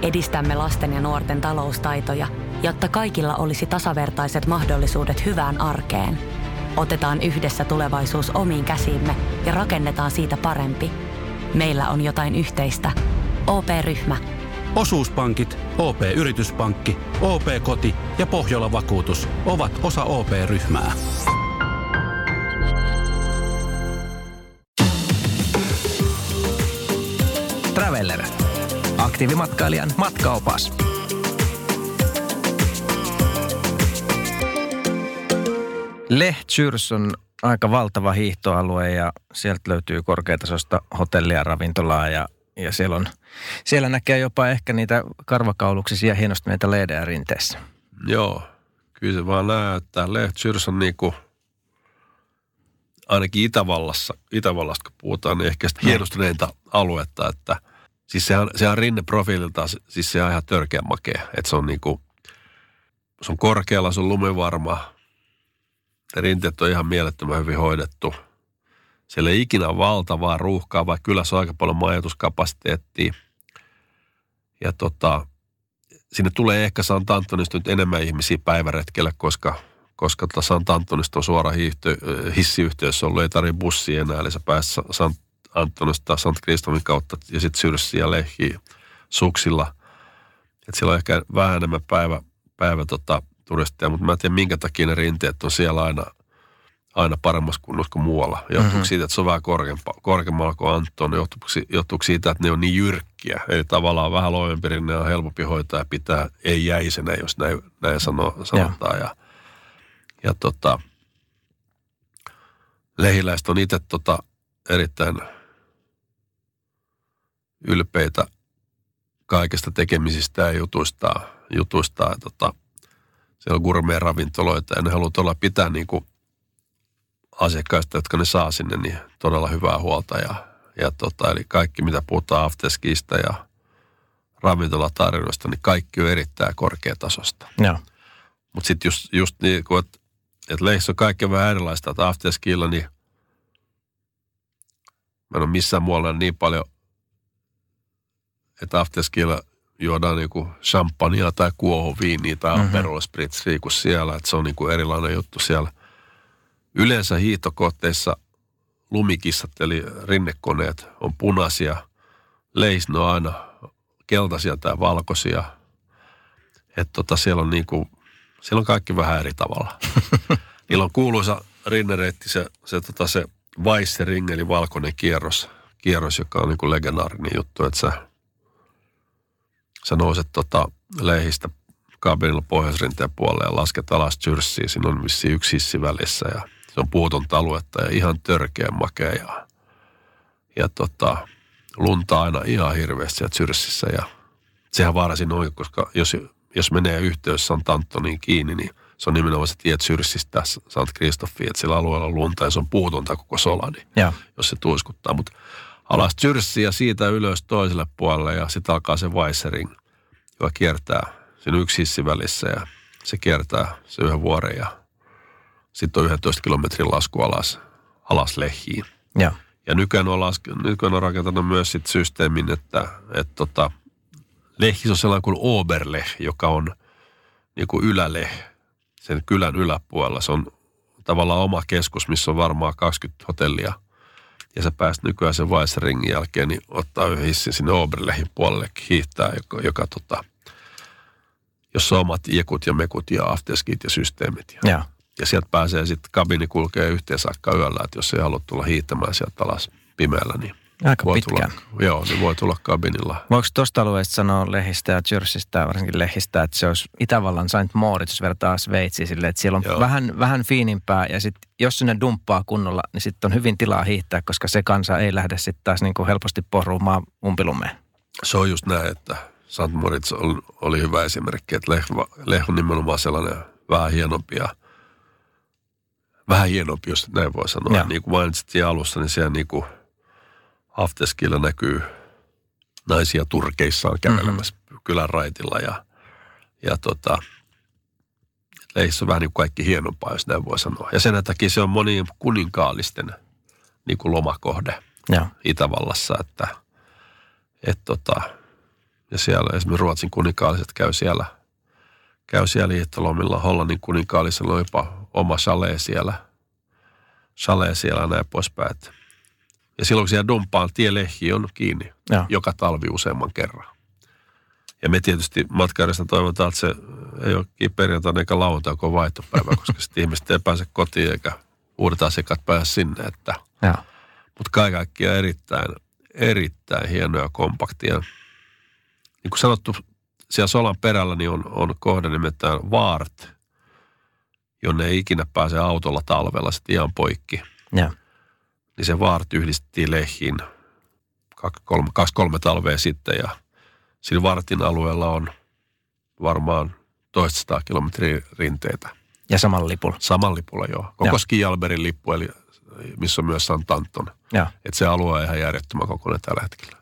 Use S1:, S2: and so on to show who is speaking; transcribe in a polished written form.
S1: Edistämme lasten ja nuorten taloustaitoja, jotta kaikilla olisi tasavertaiset mahdollisuudet hyvään arkeen. Otetaan yhdessä tulevaisuus omiin käsiimme ja rakennetaan siitä parempi. Meillä on jotain yhteistä. OP-ryhmä.
S2: Osuuspankit, OP-yrityspankki, OP-koti ja Pohjola-vakuutus ovat osa OP-ryhmää.
S3: Traveller. Aktiivimatkailijan matkaopas. Lehtyrs on aika valtava hiihtoalue ja sieltä löytyy korkeatasoista hotellia ja ravintolaa ja siellä näkee jopa ehkä niitä karvakauluksisia hienostuneita leidejä rinteessä.
S4: Joo, kyllä se vaan näyttää. Lehtyrs on niinku, ainakin Itävallasta kun puhutaan, niin ehkä sitä hienostuneinta aluetta, että siis se on rinneprofiililtaan, siis se on ihan törkeän makea. Että se on niinku, se on korkealla, se on lumivarma. Rinteet on ihan mielettömän hyvin hoidettu. Siellä ei ikinä ole valtavaa ruuhkaa, vaikka kyllä se on aika paljon majoituskapasiteettia. Ja sinne tulee ehkä Sant Antonista nyt enemmän ihmisiä päiväretkelle, koska Sant Antonista on suora hissiyhteys ollut, ei tarvitse bussia enää, eli sä pääset Sant Antonista Sant Kristofin kautta ja sitten Syrssiin ja Lehjiin suksilla. Et siellä on ehkä vähän enemmän päivä turistia, mutta mä en tiedä minkä takia ne rinteet on siellä aina paremmassa kunnossa kuin muualla. Johtuuko siitä, että se on vähän korkeammalla kuin Anton, johtuuko siitä, että ne on niin jyrkkiä. Eli tavallaan vähän loivempi rinne on helpompi hoitaa ja pitää ei jäisenä, jos näin sanotaan. Ja lehiläiset on itse erittäin ylpeitä kaikesta tekemisistä ja jutuistaan. Siellä on gourmet-ravintoloita ja ne haluaa todella pitää niinku asiakkaista, jotka ne saa sinne, niin todella hyvää huolta. Eli kaikki, mitä puhutaan afterskista ja ravintolatarjoilusta, niin kaikki on erittäin korkeatasosta. Mutta sitten just niin kuin, että Lehissä on kaikki vähän erilaista, että afterskilla, niin mä en ole missään muualla niin paljon, että afterskilla juodaan niinku champagnea tai kuohuviiniä tai Aperol Spritzia kuin siellä, että se on niinku erilainen juttu siellä. Yleensä hiihtokohteissa lumikissat eli rinnekoneet on punaisia, Lehissä ne on aina keltaisia tai valkoisia. Että siellä on kaikki vähän eri tavalla. Niillä on kuuluisa rinnereitti se Weissering eli valkoinen kierros, joka on niinku legendaarinen juttu, että sä nouset Lehistä kabinilla pohjoisrinteen puolelle ja lasket alas Tyrssiin. Siinä on vissiin yksi hissi välissä ja se on puutonta aluetta ja ihan törkeän makea. Ja lunta aina ihan hirveästi siellä Tyrssissä ja sehän vaarasin on, koska jos menee yhteys Sant Antoniin kiinni, niin se on nimenomaan se tie Tyrssistä Sant Kristoffiin, että sillä alueella on lunta ja se on puutonta koko sola, niin jos se tuiskuttaa. Mutta alas Tyrssiin ja siitä ylös toiselle puolelle ja sitten alkaa se Weissering, joka kiertää. Siinä on yksi hissi välissä ja se kiertää se yhden vuoren ja sitten on 11 kilometrin lasku alas Lehjiin. Ja nykyään on rakentanut myös sit systeemin, että Lehjissä on sellainen kuin Oberleh, joka on niin kuin yläleh, sen kylän yläpuolella. Se on tavallaan oma keskus, missä on varmaan 20 hotellia. Ja sä pääst nykyään sen Weisseringin jälkeen, niin ottaa yhden hissin sinne Oberlehin puolelle hiihtää, joka jossa on omat iekut ja mekut ja afterskit ja systeemit. Ja sieltä pääsee sitten, kabini kulkee yhteen saakka yöllä, että jos ei halua tulla hiihtämään sieltä alas pimeällä, niin
S3: aika pitkään.
S4: Niin voi tulla kabinilla.
S3: Voiko tuosta alueesta sanoa Lehistä ja Tyrssistä, varsinkin Lehistä, että se olisi Itävallan Saint Moritz, jos vertaa Sveitsiin silleen, että siellä on vähän fiinimpää ja sitten jos sinne dumppaa kunnolla, niin sitten on hyvin tilaa hiihtää, koska se kansa ei lähde sitten taas niin kuin helposti pohruumaan umpilumeen. Se
S4: on just näin, että Saint Moritz oli hyvä esimerkki, että Leh on nimenomaan sellainen vähän hienompi, jos näin voi sanoa. Ja. Niin kuin mainitsit siinä alussa, niin siellä niin kuin afterskilla näkyy naisia turkeissaan kävelemässä kylän raitilla ja Lehissä on vähän niin kuin kaikki hienompaa, jos näin voi sanoa. Ja sen takia se on monien kuninkaallisten niin kuin lomakohde Itävallassa, että Ja siellä esimerkiksi Ruotsin kuninkaalliset käy siellä hiihtolomilla. Hollannin kuninkaallisella on jopa oma chalet siellä näin poispäin. Ja silloin kun siellä dumpaan, tielehti on kiinni joka talvi useamman kerran. Ja me tietysti matkaajista toivotaan, että se ei ole perjantaina eikä lauantai, kun on vaihtopäivä, koska sitten ihmiset ei pääse kotiin eikä uudet asiakkaat pääse sinne. Mutta kaikkiaan erittäin hienoja kompaktia. Niin kuin sanottu, siellä Solan perällä niin on kohde nimeltään Vaart, jonne ei ikinä pääse autolla talvella sitten ihan poikki.
S3: Ja.
S4: Niin se Vaart yhdistettiin Lehiin 2-3 talvea sitten ja siinä Vartin alueella on varmaan 200 kilometriä rinteitä.
S3: Ja samalla lipulla?
S4: Samalla lipulla, joo. Koko Ski-Alberin lippu, eli missä on myös Sant Anton. Että se alue on ihan järjettömän kokoinen tällä hetkellä.